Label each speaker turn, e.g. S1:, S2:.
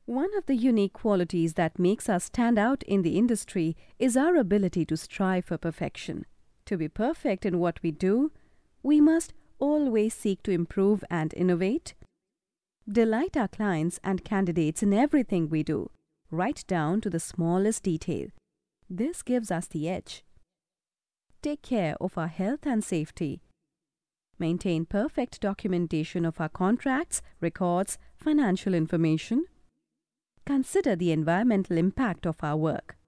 S1: One of the unique qualities that makes us stand out in the industry is our ability to strive for perfection. To be perfect in what we do, we must always seek to improve and innovate, delight our clients and candidates in everything we do, right down to the smallest detail. This gives us the edge. Take care of our health and safety. Maintain perfect documentation of our contracts, records, financial information. Consider the environmental impact of our work.